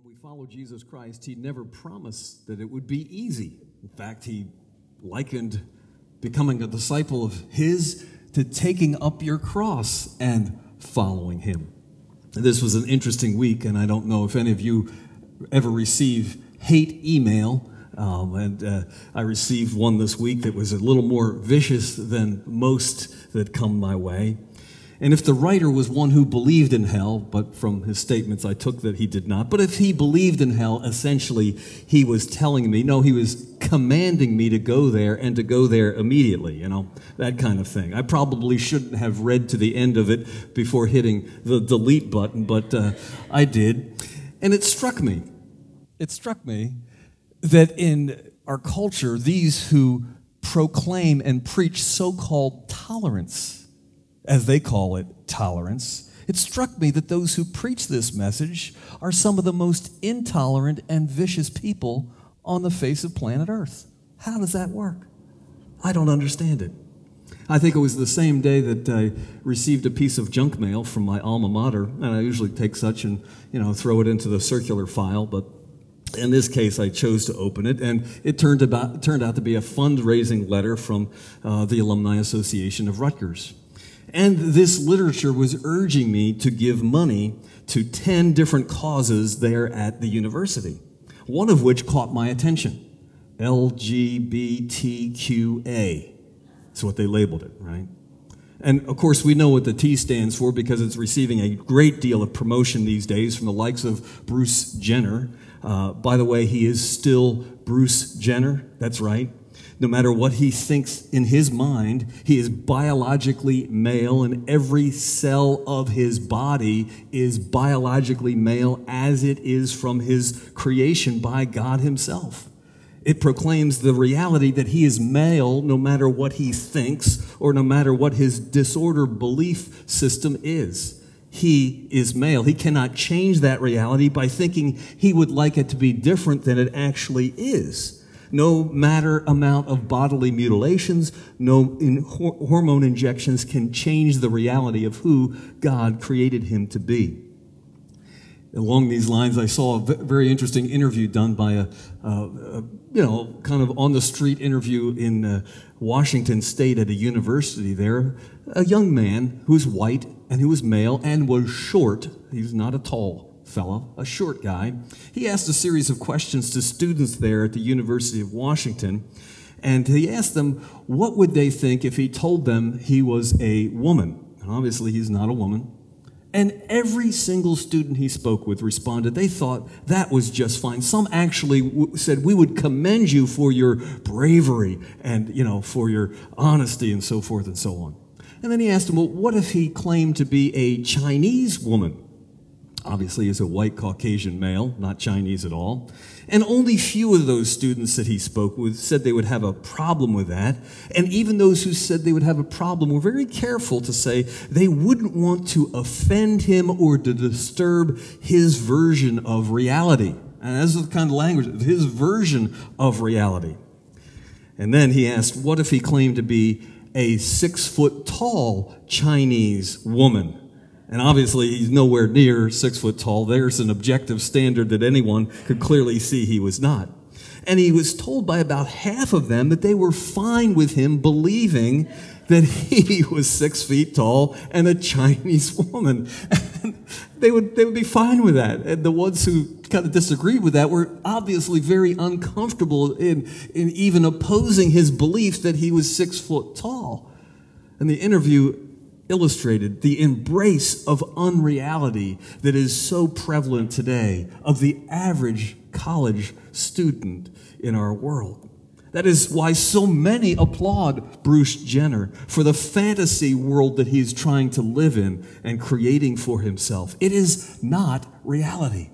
we follow Jesus Christ, he never promised that it would be easy. In fact, he likened becoming a disciple of his to taking up your cross and following him. This was an interesting week, and I don't know if any of you ever receive hate email. I received one this week that was a little more vicious than most that come my way. And if the writer was one who believed in hell, but from his statements I took that he did not, but if he believed in hell, essentially he was telling me, no, he was commanding me to go there and to go there immediately, that kind of thing. I probably shouldn't have read to the end of it before hitting the delete button, but I did. And it struck me that in our culture, these who proclaim and preach so-called tolerance, as they call it, tolerance, it struck me that those who preach this message are some of the most intolerant and vicious people on the face of planet Earth. How does that work? I don't understand it. I think it was the same day that I received a piece of junk mail from my alma mater, and I usually take such and, throw it into the circular file, but in this case, I chose to open it, and it turned out to be a fundraising letter from the Alumni Association of Rutgers. And this literature was urging me to give money to 10 different causes there at the university, one of which caught my attention. LGBTQA. That's what they labeled it, right? And, of course, we know what the T stands for because it's receiving a great deal of promotion these days from the likes of Bruce Jenner. By the way, he is still Bruce Jenner. That's right. No matter what he thinks in his mind, he is biologically male, and every cell of his body is biologically male as it is from his creation by God himself. It proclaims the reality that he is male no matter what he thinks or no matter what his disordered belief system is. He is male. He cannot change that reality by thinking he would like it to be different than it actually is. No matter amount of bodily mutilations, no hormone injections can change the reality of who God created him to be. Along these lines, I saw a very interesting interview done by a kind of on-the-street interview in Washington State at a university there. A young man who was white and who was male and was short. He was not a tall fellow, a short guy. He asked a series of questions to students there at the University of Washington, and he asked them what would they think if he told them he was a woman. And obviously, he's not a woman. And every single student he spoke with responded they thought that was just fine. Some actually said, we would commend you for your bravery and, for your honesty and so forth and so on. And then he asked him, well, what if he claimed to be a Chinese woman? Obviously, he's a white Caucasian male, not Chinese at all. And only few of those students that he spoke with said they would have a problem with that. And even those who said they would have a problem were very careful to say they wouldn't want to offend him or to disturb his version of reality. And that's the kind of language, his version of reality. And then he asked, what if he claimed to be a 6-foot-tall Chinese woman? And obviously, he's nowhere near 6 foot tall. There's an objective standard that anyone could clearly see he was not. And he was told by about half of them that they were fine with him believing that he was 6 feet tall and a Chinese woman. And they would be fine with that. And the ones who kind of disagreed with that were obviously very uncomfortable in even opposing his belief that he was 6 foot tall. And the interview illustrated the embrace of unreality that is so prevalent today of the average college student in our world. That is why so many applaud Bruce Jenner for the fantasy world that he's trying to live in and creating for himself. It is not reality.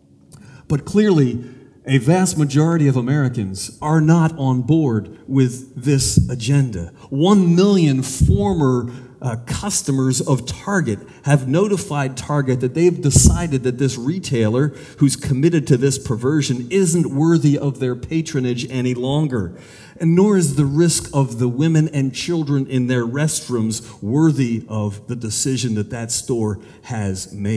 But clearly, a vast majority of Americans are not on board with this agenda. 1 million former customers of Target have notified Target that they've decided that this retailer who's committed to this perversion isn't worthy of their patronage any longer. And nor is the risk of the women and children in their restrooms worthy of the decision that that store has made.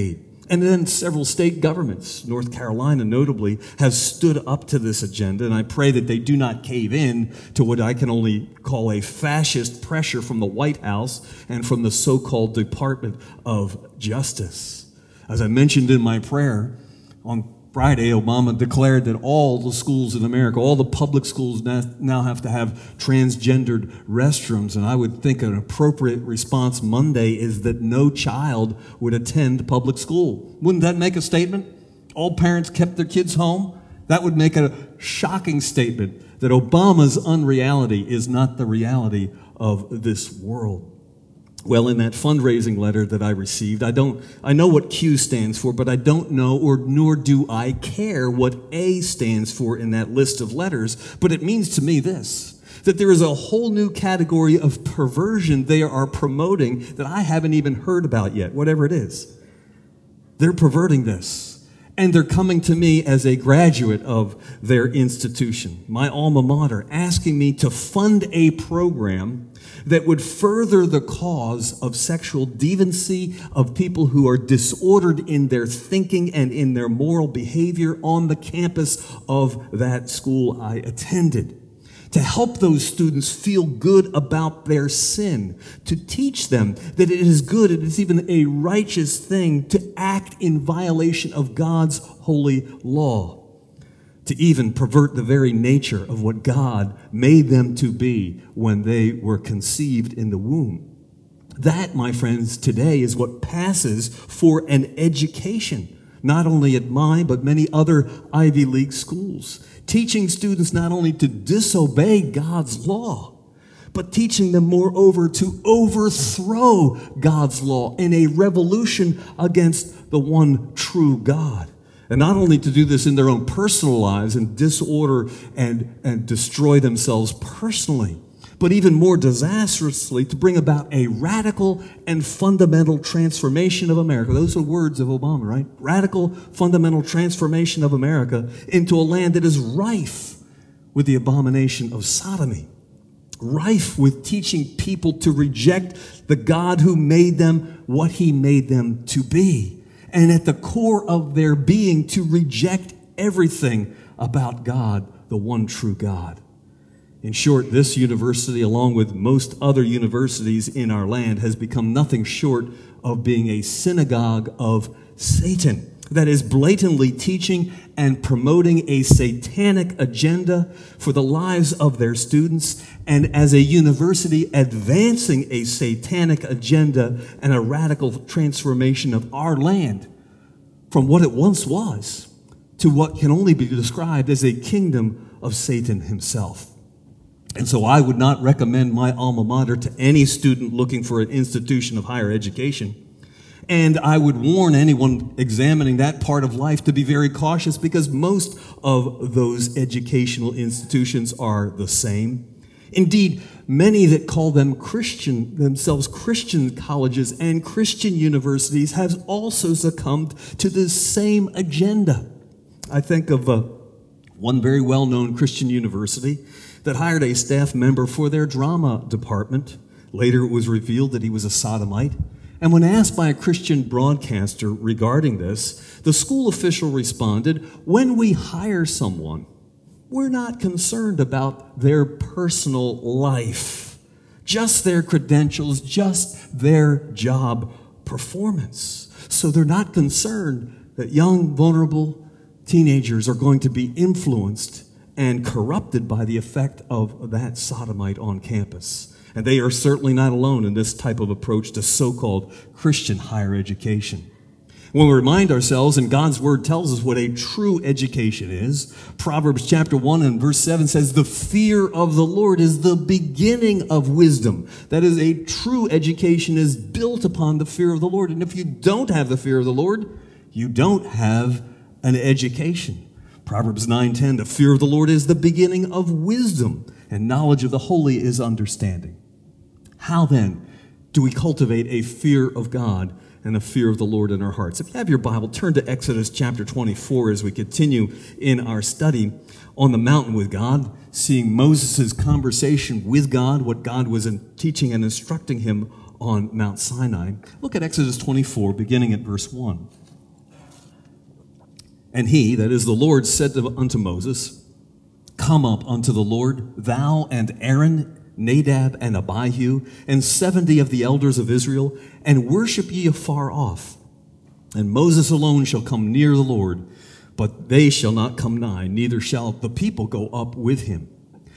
And then several state governments, North Carolina notably, have stood up to this agenda, and I pray that they do not cave in to what I can only call a fascist pressure from the White House and from the so-called Department of Justice. As I mentioned in my prayer, on Friday, Obama declared that all the schools in America, all the public schools now have to have transgendered restrooms. And I would think an appropriate response Monday is that no child would attend public school. Wouldn't that make a statement? All parents kept their kids home? That would make a shocking statement that Obama's unreality is not the reality of this world. Well, in that fundraising letter that I received, I know what Q stands for, but I don't know, nor do I care what A stands for in that list of letters. But it means to me this, that there is a whole new category of perversion they are promoting that I haven't even heard about yet, whatever it is. They're perverting this. And they're coming to me as a graduate of their institution, my alma mater, asking me to fund a program that would further the cause of sexual deviancy, of people who are disordered in their thinking and in their moral behavior on the campus of that school I attended. To help those students feel good about their sin, to teach them that it is good, it is even a righteous thing to act in violation of God's holy law, to even pervert the very nature of what God made them to be when they were conceived in the womb. That, my friends, today is what passes for an education, not only at mine, but many other Ivy League schools. Teaching students not only to disobey God's law, but teaching them, moreover, to overthrow God's law in a revolution against the one true God. And not only to do this in their own personal lives and disorder and destroy themselves personally, but even more disastrously, to bring about a radical and fundamental transformation of America. Those are words of Obama, right? Radical, fundamental transformation of America into a land that is rife with the abomination of sodomy, rife with teaching people to reject the God who made them what he made them to be, and at the core of their being to reject everything about God, the one true God. In short, this university, along with most other universities in our land, has become nothing short of being a synagogue of Satan that is blatantly teaching and promoting a satanic agenda for the lives of their students, and as a university advancing a satanic agenda and a radical transformation of our land from what it once was to what can only be described as a kingdom of Satan himself. And so I would not recommend my alma mater to any student looking for an institution of higher education. And I would warn anyone examining that part of life to be very cautious, because most of those educational institutions are the same. Indeed, many that call themselves Christian colleges and Christian universities have also succumbed to this same agenda. I think of one very well-known Christian university that hired a staff member for their drama department. Later it was revealed that he was a sodomite. And when asked by a Christian broadcaster regarding this, the school official responded, "When we hire someone, we're not concerned about their personal life, just their credentials, just their job performance. So they're not concerned that young, vulnerable teenagers are going to be influenced and corrupted by the effect of that sodomite on campus." And they are certainly not alone in this type of approach to so-called Christian higher education. When we remind ourselves, and God's Word tells us what a true education is, Proverbs chapter 1 and verse 7 says, "The fear of the Lord is the beginning of wisdom." That is, a true education is built upon the fear of the Lord. And if you don't have the fear of the Lord, you don't have an education. Proverbs 9:10, "The fear of the Lord is the beginning of wisdom, and knowledge of the holy is understanding." How then do we cultivate a fear of God and a fear of the Lord in our hearts? If you have your Bible, turn to Exodus chapter 24 as we continue in our study on the mountain with God, seeing Moses' conversation with God, what God was teaching and instructing him on Mount Sinai. Look at Exodus 24, beginning at verse 1. And he, that is the Lord, said unto Moses, Come up unto the Lord, thou and Aaron, Nadab and Abihu, and 70 of the elders of Israel, and worship ye afar off. And Moses alone shall come near the Lord, but they shall not come nigh, neither shall the people go up with him.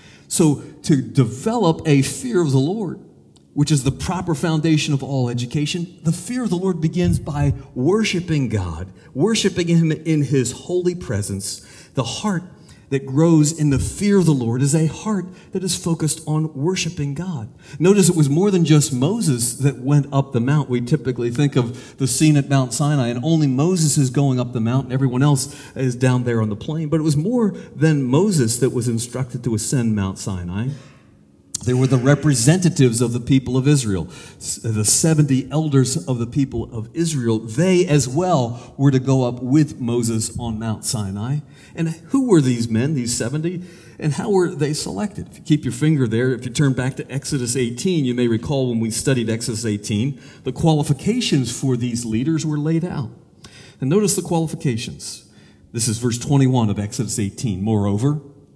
So to develop a fear of the Lord, which is the proper foundation of all education, the fear of the Lord begins by worshiping God, worshiping him in his holy presence. The heart that grows in the fear of the Lord is a heart that is focused on worshiping God. Notice it was more than just Moses that went up the mount. We typically think of the scene at Mount Sinai, and only Moses is going up the mount, and everyone else is down there on the plain. But it was more than Moses that was instructed to ascend Mount Sinai. There were the representatives of the people of Israel, the 70 elders of the people of Israel. They as well were to go up with Moses on Mount Sinai. And who were these men, these 70? And how were they selected? If you keep your finger there, if you turn back to Exodus 18, you may recall when we studied Exodus 18, the qualifications for these leaders were laid out. And notice the qualifications. This is verse 21 of Exodus 18. Moreover,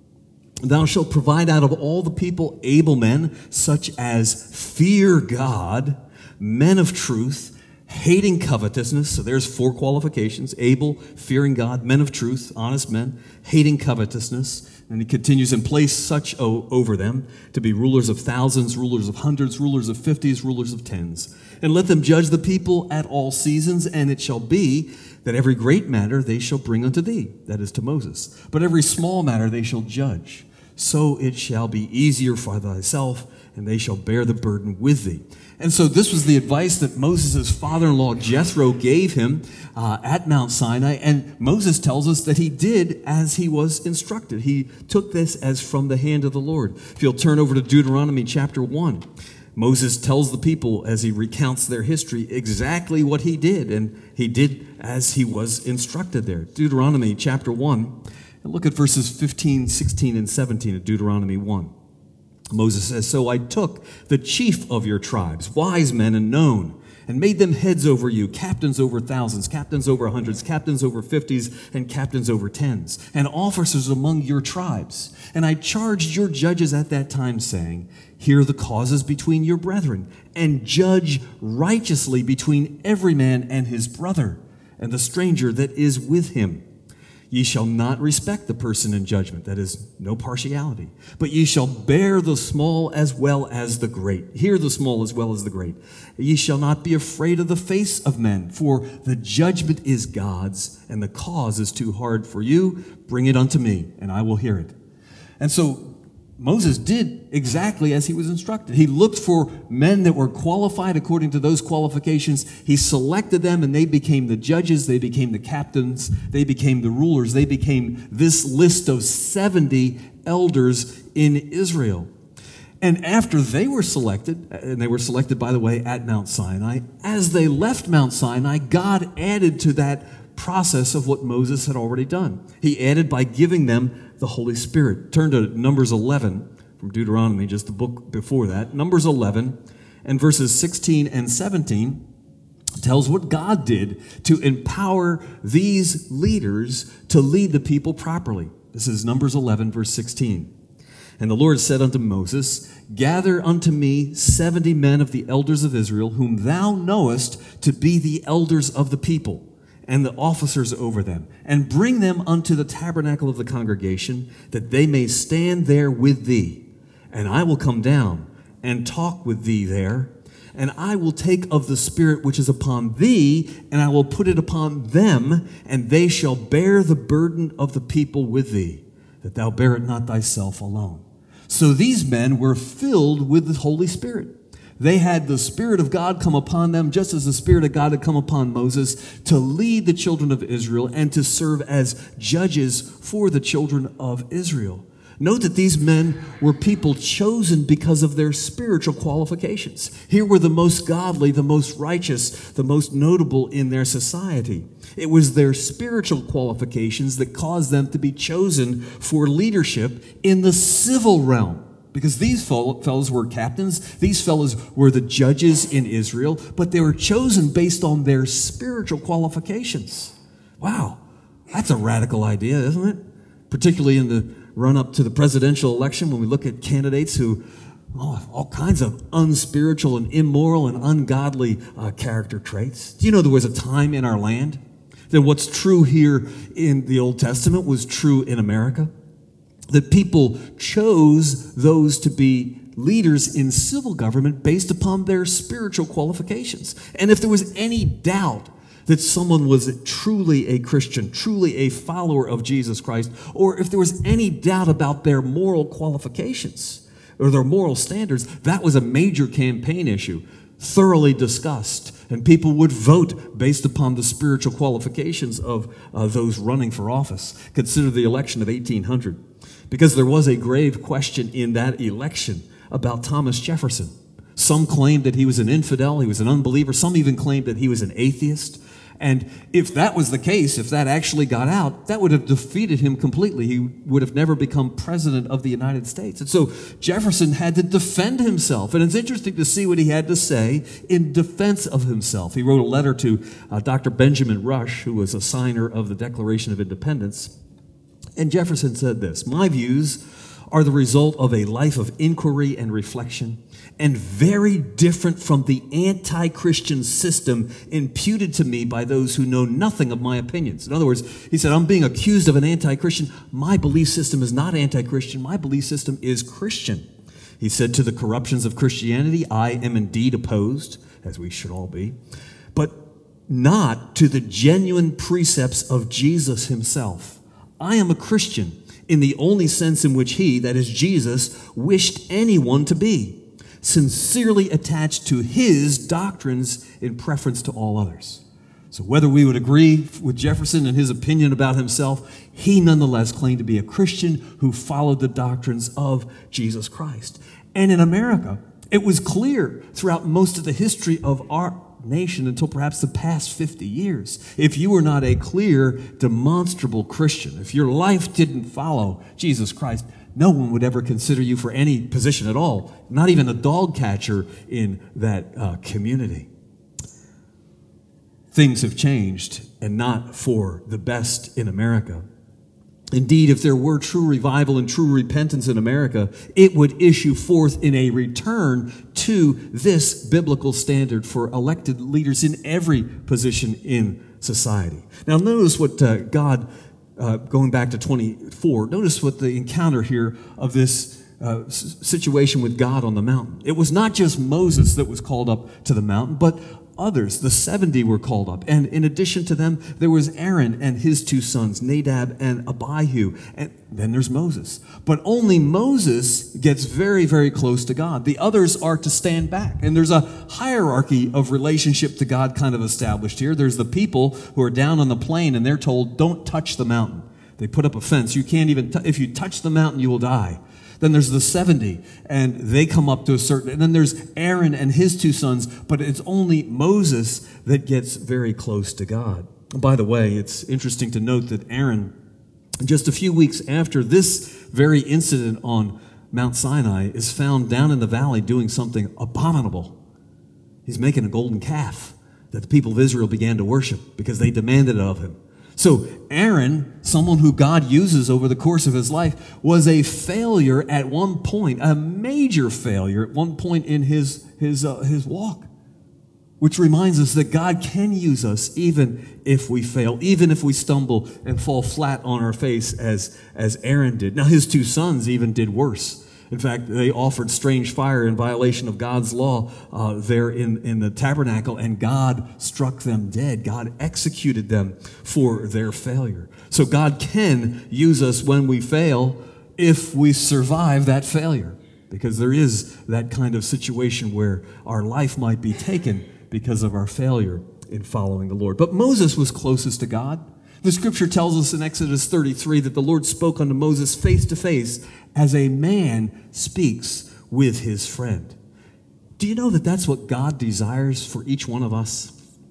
thou shalt provide out of all the people able men, such as fear God, men of truth, hating covetousness. So there's 4 qualifications: able, fearing God, men of truth, honest men, hating covetousness. And he continues, and place such over them to be rulers of thousands, rulers of hundreds, rulers of 50s, rulers of 10s. And let them judge the people at all seasons, and it shall be that every great matter they shall bring unto thee, that is to Moses. But every small matter they shall judge. So it shall be easier for thyself, and they shall bear the burden with thee. And so this was the advice that Moses' father-in-law Jethro gave him at Mount Sinai. And Moses tells us that he did as he was instructed. He took this as from the hand of the Lord. If you'll turn over to Deuteronomy chapter 1, Moses tells the people as he recounts their history exactly what he did. And he did as he was instructed there. Deuteronomy chapter 1. And look at verses 15, 16, and 17 of Deuteronomy 1. Moses says, So I took the chief of your tribes, wise men and known, and made them heads over you, captains over thousands, captains over hundreds, captains over 50s, and captains over 10s, and officers among your tribes. And I charged your judges at that time, saying, Hear the causes between your brethren, and judge righteously between every man and his brother, and the stranger that is with him. Ye shall not respect the person in judgment, that is, no partiality. But ye shall bear the small as well as the great. Hear the small as well as the great. Ye shall not be afraid of the face of men, for the judgment is God's, and the cause is too hard for you. Bring it unto me, and I will hear it. And so Moses did exactly as he was instructed. He looked for men that were qualified according to those qualifications. He selected them, and they became the judges. They became the captains. They became the rulers. They became this list of 70 elders in Israel. And after they were selected, and they were selected, by the way, at Mount Sinai, as they left Mount Sinai, God added to that process of what Moses had already done. He added by giving them the Holy Spirit. Turn to Numbers 11 from Deuteronomy, just the book before that. Numbers 11 and verses 16 and 17 tells what God did to empower these leaders to lead the people properly. This is Numbers 11, verse 16. And the Lord said unto Moses, Gather unto me 70 men of the elders of Israel, whom thou knowest to be the elders of the people, and the officers over them, and bring them unto the tabernacle of the congregation, that they may stand there with thee. And I will come down and talk with thee there, and I will take of the Spirit which is upon thee, and I will put it upon them, and they shall bear the burden of the people with thee, that thou bear it not thyself alone. So these men were filled with the Holy Spirit. They had the Spirit of God come upon them, just as the Spirit of God had come upon Moses, to lead the children of Israel and to serve as judges for the children of Israel. Note that these men were people chosen because of their spiritual qualifications. Here were the most godly, the most righteous, the most notable in their society. It was their spiritual qualifications that caused them to be chosen for leadership in the civil realm. Because these fellows were captains, these fellows were the judges in Israel, but they were chosen based on their spiritual qualifications. Wow, That's a radical idea, isn't it? Particularly in the run-up to the presidential election, when we look at candidates who have all kinds of unspiritual and immoral and ungodly character traits. Do you know there was a time in our land that what's true here in the Old Testament was true in America? That people chose those to be leaders in civil government based upon their spiritual qualifications. And if there was any doubt that someone was truly a Christian, truly a follower of Jesus Christ, or if there was any doubt about their moral qualifications or their moral standards, that was a major campaign issue, thoroughly discussed. And people would vote based upon the spiritual qualifications of those running for office. Consider the election of 1800. Because there was a grave question in that election about Thomas Jefferson. Some claimed that he was an infidel, he was an unbeliever. Some even claimed that he was an atheist. And if that was the case, if that actually got out, that would have defeated him completely. He would have never become president of the United States. And so Jefferson had to defend himself. And it's interesting to see what he had to say in defense of himself. He wrote a letter to Dr. Benjamin Rush, who was a signer of the Declaration of Independence. And Jefferson said this: "My views are the result of a life of inquiry and reflection, and very different from the anti-Christian system imputed to me by those who know nothing of my opinions." In other words, he said, I'm being accused of an anti-Christian. My belief system is not anti-Christian. My belief system is Christian. He said, "To the corruptions of Christianity, I am indeed opposed," as we should all be, "but not to the genuine precepts of Jesus himself. I am a Christian in the only sense in which he, that is Jesus, wished anyone to be, sincerely attached to his doctrines in preference to all others." So whether we would agree with Jefferson and his opinion about himself, he nonetheless claimed to be a Christian who followed the doctrines of Jesus Christ. And in America, it was clear throughout most of the history of our nation until perhaps the past 50 years. If you were not a clear, demonstrable Christian, if your life didn't follow Jesus Christ, no one would ever consider you for any position at all, not even a dog catcher in that community. Things have changed, and not for the best in America. Indeed, if there were true revival and true repentance in America, it would issue forth in a return to this biblical standard for elected leaders in every position in society. Now, notice what God, going back to 24, notice what the encounter here of this situation with God on the mountain. It was not just Moses that was called up to the mountain, but others. The 70 were called up. And in addition to them, there was Aaron and his two sons, Nadab and Abihu. And then there's Moses. But only Moses gets very, very close to God. The others are to stand back. And there's a hierarchy of relationship to God kind of established here. There's the people who are down on the plain, and they're told, don't touch the mountain. They put up a fence. You can't even, if you touch the mountain, you will die. Then there's the 70, and they come up to a certain, and then there's Aaron and his two sons, but it's only Moses that gets very close to God. By the way, it's interesting to note that Aaron, just a few weeks after this very incident on Mount Sinai, is found down in the valley doing something abominable. He's making a golden calf that the people of Israel began to worship because they demanded it of him. So Aaron, someone who God uses over the course of his life, was a failure at one point, a major failure at one point in his walk, which reminds us that God can use us even if we fail, even if we stumble and fall flat on our face as Aaron did. Now his two sons even did worse. In fact, they offered strange fire in violation of God's law there in the tabernacle, and God struck them dead. God executed them for their failure. So God can use us when we fail if we survive that failure, because there is that kind of situation where our life might be taken because of our failure in following the Lord. But Moses was closest to God. The scripture tells us in Exodus 33 that the Lord spoke unto Moses face to face as a man speaks with his friend. Do you know that that's what God desires for each one of us?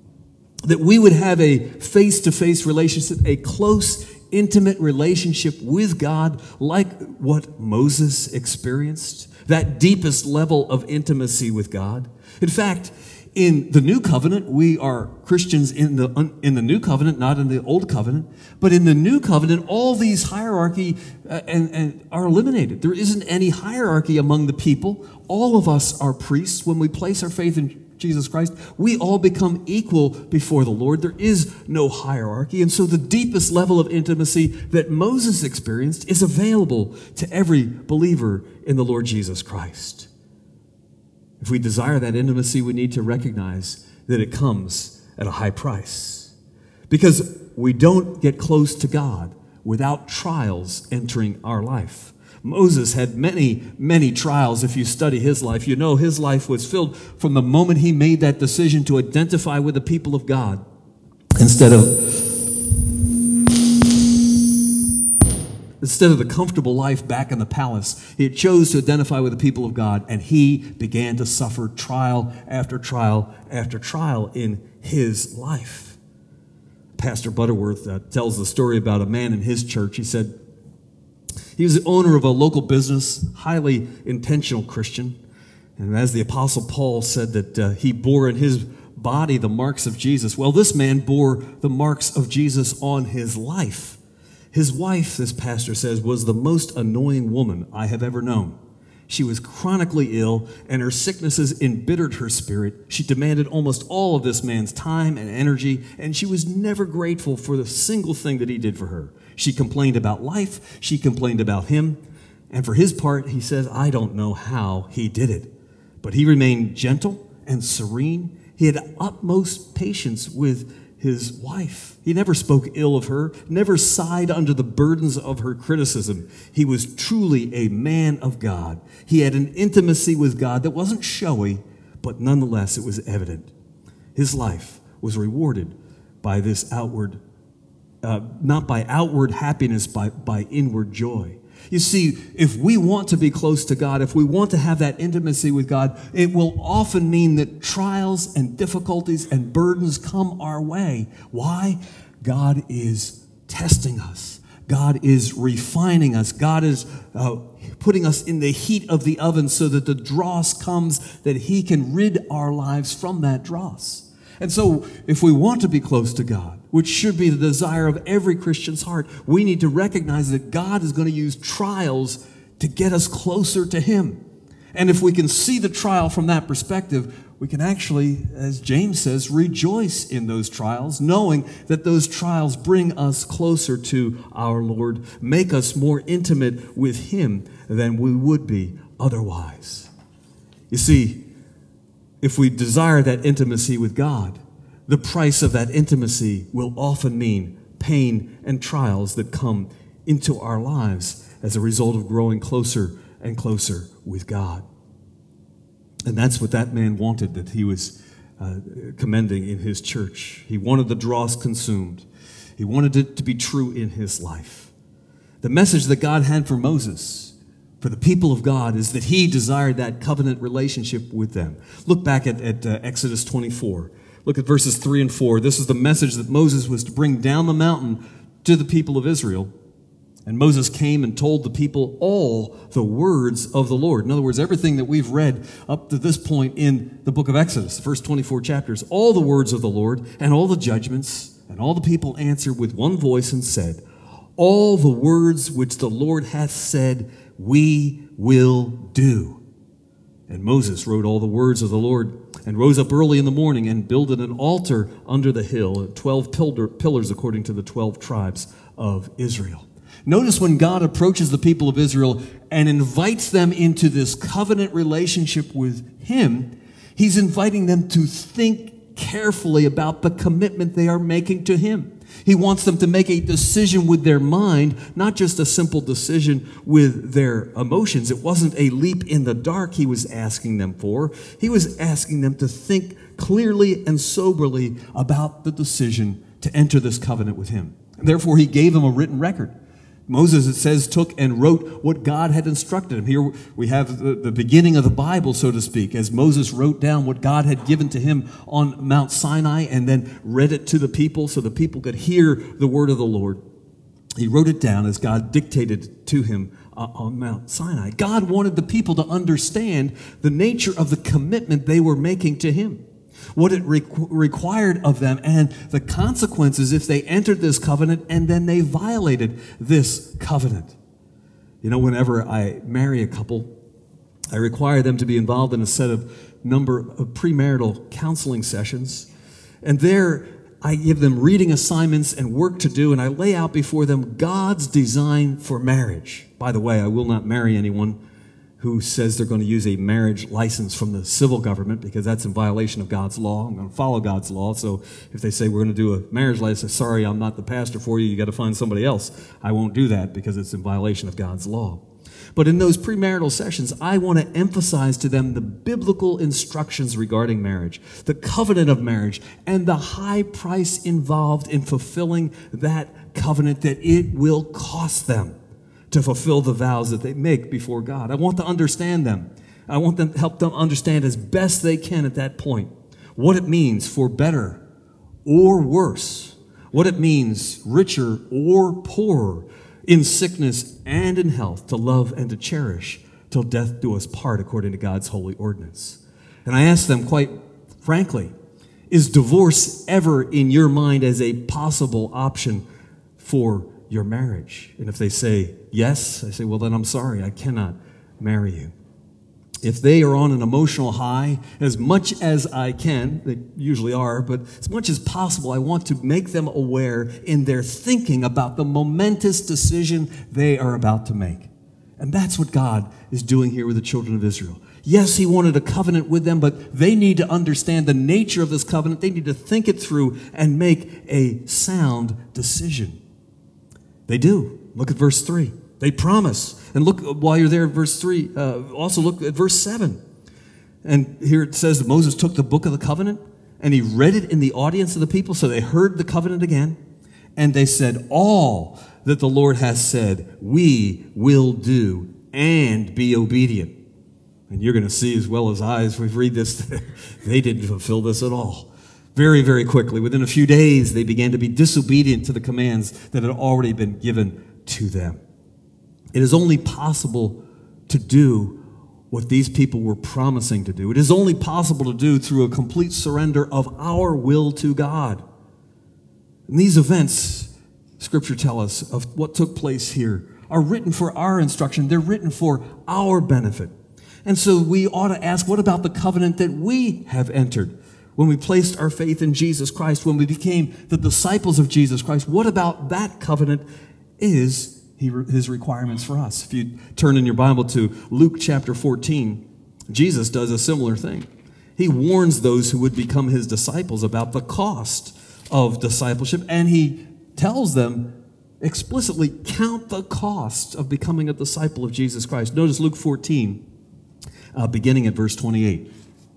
That we would have a face-to-face relationship, a close, intimate relationship with God like what Moses experienced, that deepest level of intimacy with God. In fact, In the new covenant, we are Christians in the new covenant, not in the old covenant. But in the new covenant, all these hierarchy and are eliminated. There isn't any hierarchy among the people. All of us are priests. When we place our faith in Jesus Christ, we all become equal before the Lord. There is no hierarchy. And so the deepest level of intimacy that Moses experienced is available to every believer in the Lord Jesus Christ. If we desire that intimacy, we need to recognize that it comes at a high price. Because we don't get close to God without trials entering our life. Moses had many, many trials. If you study his life, you know his life was filled from the moment he made that decision to identify with the people of God instead of the comfortable life back in the palace. He chose to identify with the people of God, and he began to suffer trial after trial after trial in his life. Pastor Butterworth tells the story about a man in his church. He said, he was the owner of a local business, highly intentional Christian. And as the Apostle Paul said that he bore in his body the marks of Jesus, well, this man bore the marks of Jesus on his life. His wife, this pastor says, was the most annoying woman I have ever known. She was chronically ill, and her sicknesses embittered her spirit. She demanded almost all of this man's time and energy, and she was never grateful for the single thing that he did for her. She complained about life. She complained about him. And for his part, he says, I don't know how he did it. But he remained gentle and serene. He had utmost patience with his wife. He never spoke ill of her, never sighed under the burdens of her criticism. He was truly a man of God. He had an intimacy with God that wasn't showy, but nonetheless it was evident. His life was rewarded by this outward not by outward happiness, by inward joy. You see, if we want to be close to God, if we want to have that intimacy with God, it will often mean that trials and difficulties and burdens come our way. Why? God is testing us. God is refining us. God is putting us in the heat of the oven so that the dross comes, that he can rid our lives from that dross. And so, if we want to be close to God, which should be the desire of every Christian's heart, we need to recognize that God is going to use trials to get us closer to him. And if we can see the trial from that perspective, we can actually, as James says, rejoice in those trials, knowing that those trials bring us closer to our Lord, make us more intimate with him than we would be otherwise. You see, if we desire that intimacy with God, the price of that intimacy will often mean pain and trials that come into our lives as a result of growing closer and closer with God. And that's what that man wanted, that he was commending in his church. He wanted the dross consumed. He wanted it to be true in his life. The message that God had for Moses, for the people of God, is that he desired that covenant relationship with them. Look back at Exodus 24. Look at verses 3 and 4. This is the message that Moses was to bring down the mountain to the people of Israel. And Moses came and told the people all the words of the Lord. In other words, everything that we've read up to this point in the book of Exodus, the first 24 chapters, all the words of the Lord and all the judgments. And all the people answered with one voice and said, all the words which the Lord hath said, we will do. And Moses wrote all the words of the Lord and rose up early in the morning and builded an altar under the hill, 12 pillars according to the 12 tribes of Israel. Notice when God approaches the people of Israel and invites them into this covenant relationship with him, he's inviting them to think carefully about the commitment they are making to him. He wants them to make a decision with their mind, not just a simple decision with their emotions. It wasn't a leap in the dark he was asking them for. He was asking them to think clearly and soberly about the decision to enter this covenant with him. And therefore, he gave them a written record. Moses, it says, took and wrote what God had instructed him. Here we have the beginning of the Bible, so to speak, as Moses wrote down what God had given to him on Mount Sinai and then read it to the people so the people could hear the word of the Lord. He wrote it down as God dictated it to him on Mount Sinai. God wanted the people to understand the nature of the commitment they were making to him. what it required of them, and the consequences if they entered this covenant and then they violated this covenant. You know, whenever I marry a couple, I require them to be involved in a number of premarital counseling sessions. And there I give them reading assignments and work to do, and I lay out before them God's design for marriage. By the way, I will not marry anyone who says they're going to use a marriage license from the civil government, because that's in violation of God's law. I'm going to follow God's law. So if they say we're going to do a marriage license, sorry, I'm not the pastor for you, you got to find somebody else. I won't do that because it's in violation of God's law. But in those premarital sessions, I want to emphasize to them the biblical instructions regarding marriage, the covenant of marriage, and the high price involved in fulfilling that covenant, that it will cost them to fulfill the vows that they make before God. I want to understand them. I want them to help them understand as best they can at that point what it means for better or worse, what it means richer or poorer, in sickness and in health, to love and to cherish till death do us part according to God's holy ordinance. And I ask them quite frankly, is divorce ever in your mind as a possible option for your marriage? And if they say yes, I say, well, then I'm sorry, I cannot marry you. If they are on an emotional high, as much as I can, they usually are, but as much as possible, I want to make them aware in their thinking about the momentous decision they are about to make. And that's what God is doing here with the children of Israel. Yes, he wanted a covenant with them, but they need to understand the nature of this covenant. They need to think it through and make a sound decision. They do. Look at verse 3. They promise. And look, while you're there, verse 3, also look at verse 7. And here it says that Moses took the book of the covenant and he read it in the audience of the people. So they heard the covenant again. And they said, all that the Lord has said, we will do and be obedient. And you're going to see as well as I, as we read this, they didn't fulfill this at all. Very, very quickly, within a few days, they began to be disobedient to the commands that had already been given to them. It is only possible to do what these people were promising to do. It is only possible to do through a complete surrender of our will to God. And these events, Scripture tells us, of what took place here are written for our instruction. They're written for our benefit. And so we ought to ask, what about the covenant that we have entered when we placed our faith in Jesus Christ, when we became the disciples of Jesus Christ? What about that covenant is his requirements for us? If you turn in your Bible to Luke chapter 14, Jesus does a similar thing. He warns those who would become his disciples about the cost of discipleship, and he tells them explicitly, count the cost of becoming a disciple of Jesus Christ. Notice Luke 14, beginning at verse 28.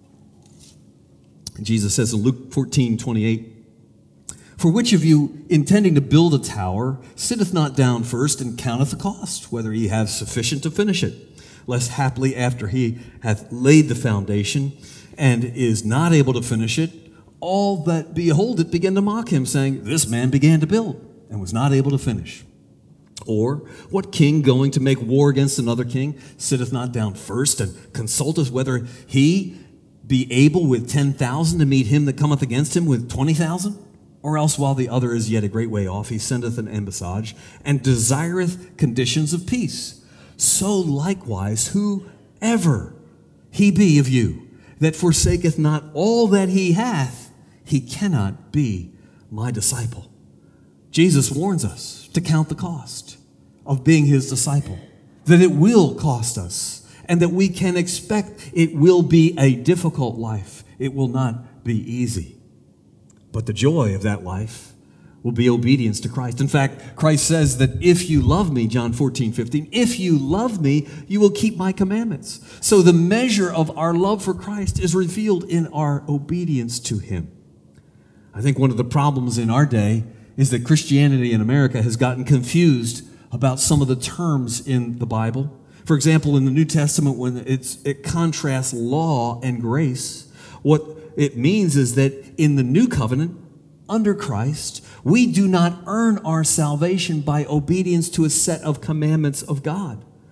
Jesus says in Luke 14:28, for which of you, intending to build a tower, sitteth not down first and counteth the cost, whether he have sufficient to finish it? Lest haply after he hath laid the foundation and is not able to finish it, all that behold it begin to mock him, saying, this man began to build and was not able to finish. Or what king going to make war against another king sitteth not down first and consulteth whether he be able with 10,000 to meet him that cometh against him with 20,000? Or else while the other is yet a great way off, he sendeth an embassage and desireth conditions of peace. So likewise, whoever he be of you that forsaketh not all that he hath, he cannot be my disciple. Jesus warns us to count the cost of being his disciple, that it will cost us, and that we can expect it will be a difficult life. It will not be easy. But the joy of that life will be obedience to Christ. In fact, Christ says that if you love me, John 14:15, if you love me, you will keep my commandments. So the measure of our love for Christ is revealed in our obedience to him. I think one of the problems in our day is that Christianity in America has gotten confused about some of the terms in the Bible. For example, in the New Testament, when it contrasts law and grace, what it means is that in the new covenant, under Christ, we do not earn our salvation by obedience to a set of commandments of God.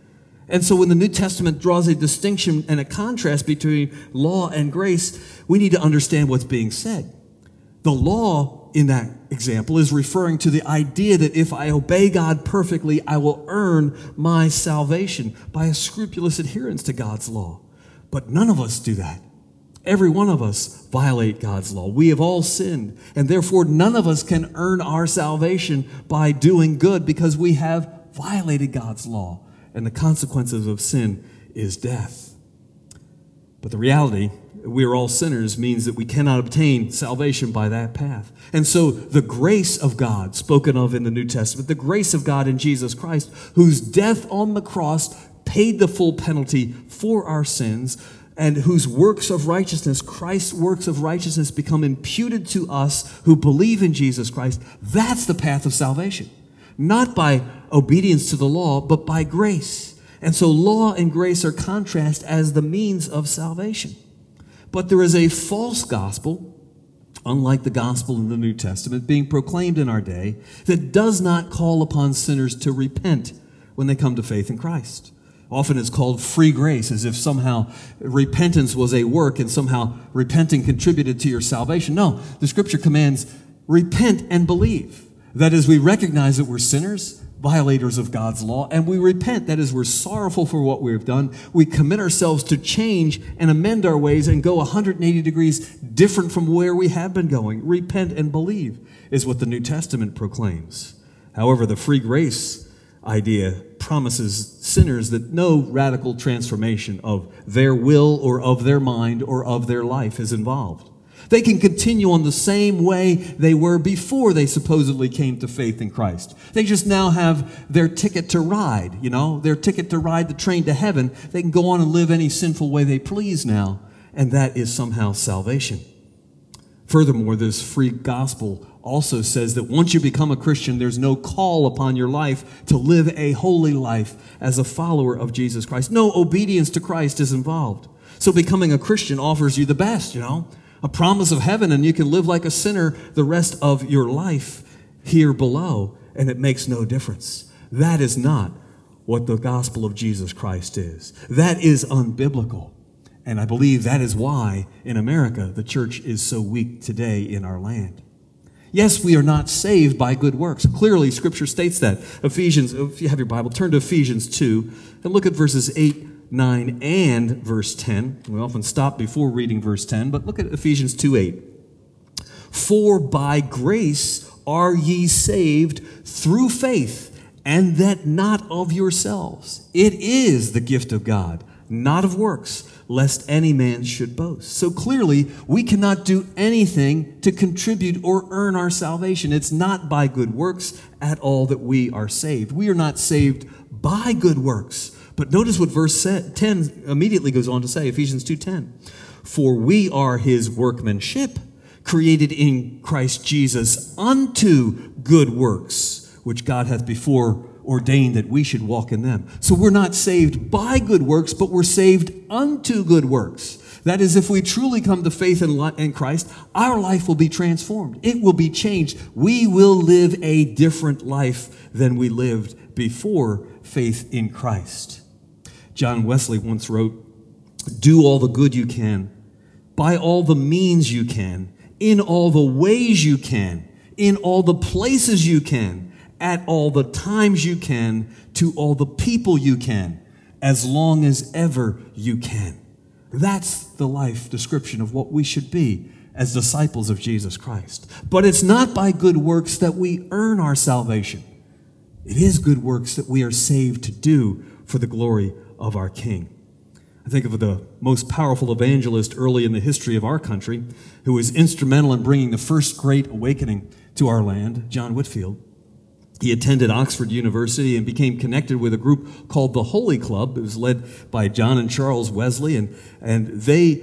And so when the New Testament draws a distinction and a contrast between law and grace, we need to understand what's being said. The law in that example is referring to the idea that if I obey God perfectly, I will earn my salvation by a scrupulous adherence to God's law. But none of us do that. Every one of us violate God's law. We have all sinned, and therefore none of us can earn our salvation by doing good because we have violated God's law. And the consequences of sin is death. But the reality, we are all sinners, means that we cannot obtain salvation by that path. And so the grace of God, spoken of in the New Testament, the grace of God in Jesus Christ, whose death on the cross paid the full penalty for our sins, and whose works of righteousness, Christ's works of righteousness, become imputed to us who believe in Jesus Christ, that's the path of salvation. Not by obedience to the law, but by grace. And so law and grace are contrast as the means of salvation. But there is a false gospel, unlike the gospel in the New Testament, being proclaimed in our day, that does not call upon sinners to repent when they come to faith in Christ. Often it's called free grace, as if somehow repentance was a work and somehow repenting contributed to your salvation. No, the Scripture commands repent and believe. That is, we recognize that we're sinners, violators of God's law, and we repent. That is, we're sorrowful for what we've done. We commit ourselves to change and amend our ways and go 180 degrees different from where we have been going. Repent and believe is what the New Testament proclaims. However, the free grace idea promises sinners that no radical transformation of their will or of their mind or of their life is involved. They can continue on the same way they were before they supposedly came to faith in Christ. They just now have their ticket to ride, their ticket to ride the train to heaven. They can go on and live any sinful way they please now, and that is somehow salvation. Furthermore, this free gospel also says that once you become a Christian, there's no call upon your life to live a holy life as a follower of Jesus Christ. No obedience to Christ is involved. So becoming a Christian offers you the best, a promise of heaven, and you can live like a sinner the rest of your life here below, and it makes no difference. That is not what the gospel of Jesus Christ is. That is unbiblical. And I believe that is why in America the church is so weak today in our land. Yes, we are not saved by good works. Clearly, Scripture states that. Ephesians, if you have your Bible, turn to Ephesians 2 and look at verses 8, 9, and verse 10. We often stop before reading verse 10, but look at Ephesians 2:8. For by grace are ye saved through faith, and that not of yourselves. It is the gift of God, not of works, lest any man should boast. So clearly, we cannot do anything to contribute or earn our salvation. It's not by good works at all that we are saved. We are not saved by good works. But notice what verse 10 immediately goes on to say, Ephesians 2:10. For we are his workmanship, created in Christ Jesus unto good works, which God hath before ordained that we should walk in them. So we're not saved by good works, but we're saved unto good works. That is, if we truly come to faith in Christ, our life will be transformed. It will be changed. We will live a different life than we lived before faith in Christ. John Wesley once wrote, do all the good you can, by all the means you can, in all the ways you can, in all the places you can, at all the times you can, to all the people you can, as long as ever you can. That's the life description of what we should be as disciples of Jesus Christ. But it's not by good works that we earn our salvation. It is good works that we are saved to do for the glory of our King. I think of the most powerful evangelist early in the history of our country, who was instrumental in bringing the first great awakening to our land, John Whitefield. He attended Oxford University and became connected with a group called the Holy Club. It was led by John and Charles Wesley, and they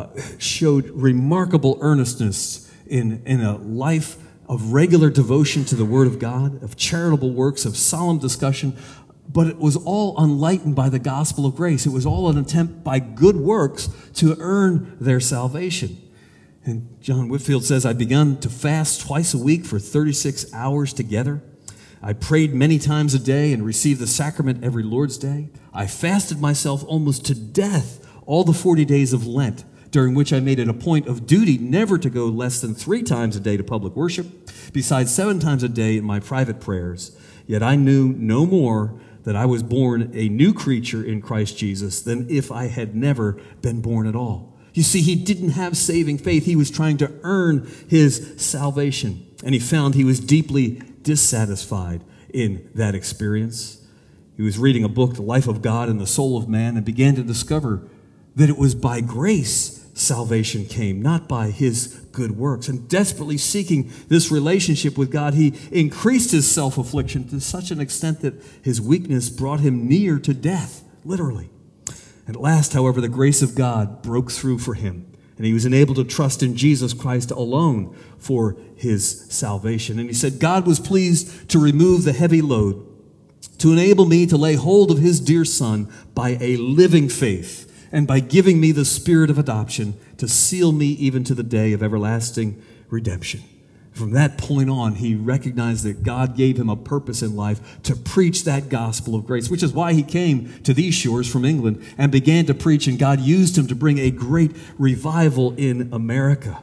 showed remarkable earnestness in a life of regular devotion to the Word of God, of charitable works, of solemn discussion, but it was all unlightened by the gospel of grace. It was all an attempt by good works to earn their salvation. And John Whitefield says, I began to fast twice a week for 36 hours together. I prayed many times a day and received the sacrament every Lord's Day. I fasted myself almost to death all the 40 days of Lent, during which I made it a point of duty never to go less than 3 times a day to public worship, besides 7 times a day in my private prayers. Yet I knew no more that I was born a new creature in Christ Jesus than if I had never been born at all. You see, he didn't have saving faith. He was trying to earn his salvation, and he found he was deeply dissatisfied in that experience. He was reading a book, The Life of God and the Soul of Man, and began to discover that it was by grace salvation came, not by his good works. And desperately seeking this relationship with God, he increased his self-affliction to such an extent that his weakness brought him near to death, literally. At last, however, the grace of God broke through for him, and he was enabled to trust in Jesus Christ alone for his salvation. And he said, God was pleased to remove the heavy load, to enable me to lay hold of his dear Son by a living faith, and by giving me the spirit of adoption to seal me even to the day of everlasting redemption. From that point on, he recognized that God gave him a purpose in life to preach that gospel of grace, which is why he came to these shores from England and began to preach, and God used him to bring a great revival in America.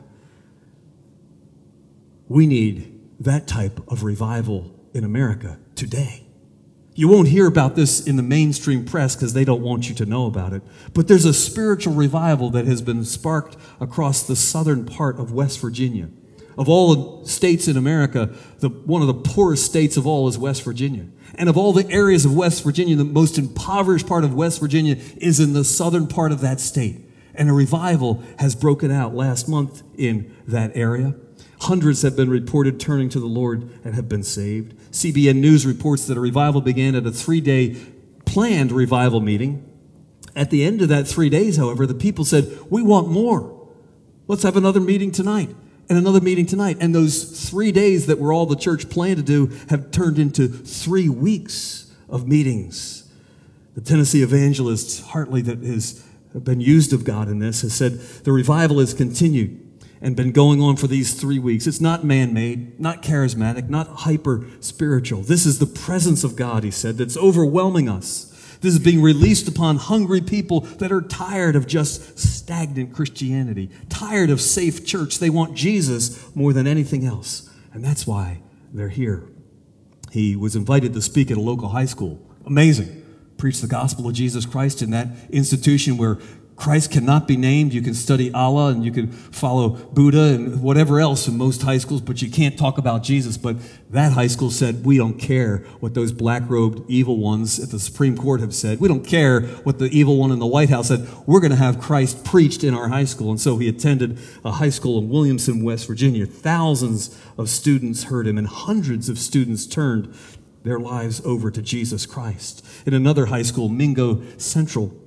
We need that type of revival in America today. You won't hear about this in the mainstream press because they don't want you to know about it. But there's a spiritual revival that has been sparked across the southern part of West Virginia. Of all the states in America, one of the poorest states of all is West Virginia. And of all the areas of West Virginia, the most impoverished part of West Virginia is in the southern part of that state. And a revival has broken out last month in that area. Hundreds have been reported turning to the Lord and have been saved. CBN News reports that a revival began at a 3-day planned revival meeting. At the end of that 3 days, however, the people said, we want more. Let's have another meeting tonight and another meeting tonight. And those 3 days that were all the church planned to do have turned into 3 weeks of meetings. The Tennessee evangelist Hartley, that has been used of God in this, has said the revival has continued and been going on for these 3 weeks. It's not man-made, not charismatic, not hyper-spiritual. This is the presence of God, he said, that's overwhelming us. This is being released upon hungry people that are tired of just stagnant Christianity, tired of safe church. They want Jesus more than anything else. And that's why they're here. He was invited to speak at a local high school. Amazing. Preach the gospel of Jesus Christ in that institution where Christ cannot be named. You can study Allah and you can follow Buddha and whatever else in most high schools, but you can't talk about Jesus. But that high school said, we don't care what those black-robed evil ones at the Supreme Court have said. We don't care what the evil one in the White House said. We're going to have Christ preached in our high school. And so he attended a high school in Williamson, West Virginia. Thousands of students heard him, and hundreds of students turned their lives over to Jesus Christ. In another high school, Mingo Central,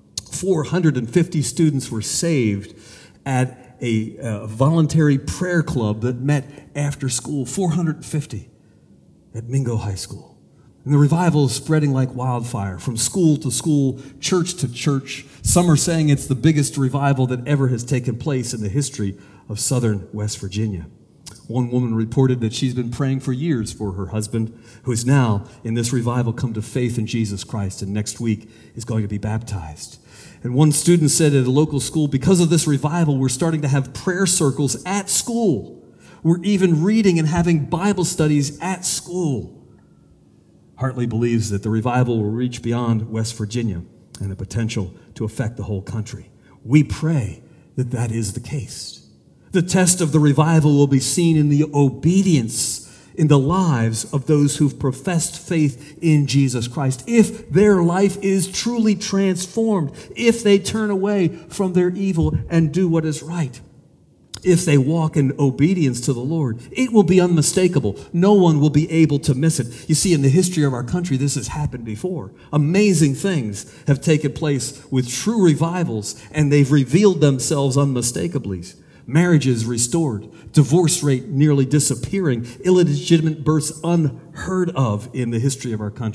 450 students were saved at a voluntary prayer club that met after school. 450 at Mingo High School. And the revival is spreading like wildfire from school to school, church to church. Some are saying it's the biggest revival that ever has taken place in the history of southern West Virginia. One woman reported that she's been praying for years for her husband, who is now in this revival come to faith in Jesus Christ, and next week is going to be baptized. And one student said at a local school, because of this revival, we're starting to have prayer circles at school. We're even reading and having Bible studies at school. Hartley believes that the revival will reach beyond West Virginia and the potential to affect the whole country. We pray that that is the case. The test of the revival will be seen in the obedience in the lives of those who've professed faith in Jesus Christ. If their life is truly transformed, if they turn away from their evil and do what is right, if they walk in obedience to the Lord, it will be unmistakable. No one will be able to miss it. You see, in the history of our country, this has happened before. Amazing things have taken place with true revivals, and they've revealed themselves unmistakably. Marriages restored, divorce rate nearly disappearing, illegitimate births unheard of in the history of our country.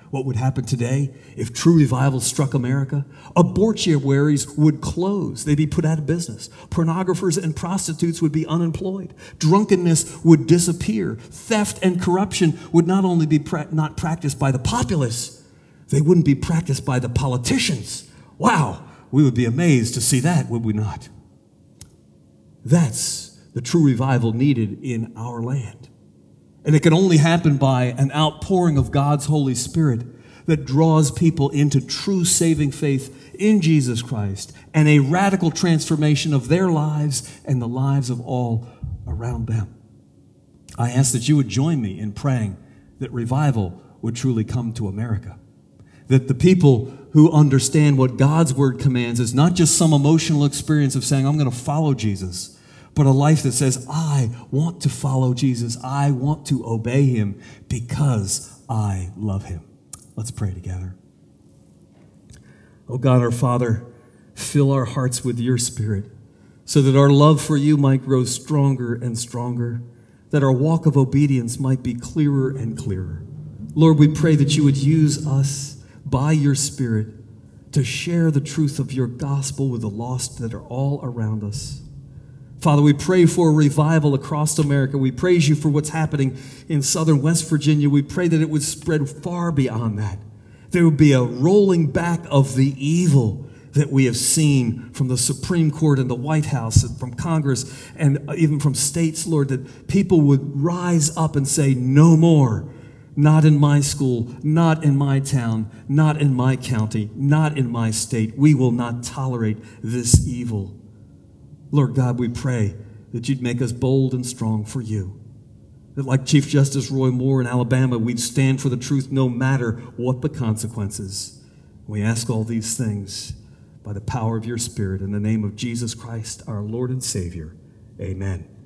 what would happen today if true revival struck America? Abortuaries would close. They'd be put out of business. Pornographers and prostitutes would be unemployed. Drunkenness would disappear. Theft and corruption would not only be not practiced by the populace, they wouldn't be practiced by the politicians. Wow, we would be amazed to see that, would we not? That's the true revival needed in our land. And it can only happen by an outpouring of God's Holy Spirit that draws people into true saving faith in Jesus Christ and a radical transformation of their lives and the lives of all around them. I ask that you would join me in praying that revival would truly come to America. That the people who understand what God's word commands is not just some emotional experience of saying, I'm going to follow Jesus, but a life that says, I want to follow Jesus. I want to obey him because I love him. Let's pray together. Oh God, our Father, fill our hearts with your Spirit so that our love for you might grow stronger and stronger, that our walk of obedience might be clearer and clearer. Lord, we pray that you would use us by your Spirit to share the truth of your gospel with the lost that are all around us. Father, we pray for a revival across America. We praise you for what's happening in southern West Virginia. We pray that it would spread far beyond that. There would be a rolling back of the evil that we have seen from the Supreme Court and the White House and from Congress and even from states, Lord, that people would rise up and say, no more. Not in my school, not in my town, not in my county, not in my state. We will not tolerate this evil. Lord God, we pray that you'd make us bold and strong for you. That like Chief Justice Roy Moore in Alabama, we'd stand for the truth no matter what the consequences. We ask all these things by the power of your Spirit in the name of Jesus Christ, our Lord and Savior. Amen.